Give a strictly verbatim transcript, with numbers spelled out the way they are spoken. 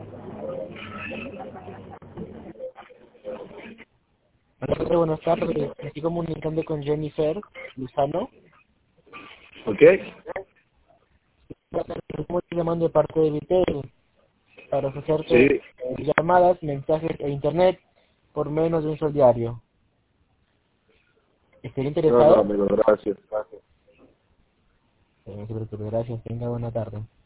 Hola, buenas tardes. Me estoy comunicando con Jennifer Luzano. ¿Ok? Estamos llamando de parte de Vitel para ofrecerte Sí. eh, llamadas, mensajes e internet por menos de un sol diario. ¿Estaría No, no, interesado? amigo, gracias. Eh, no se preocupe, gracias. Tenga buena tarde.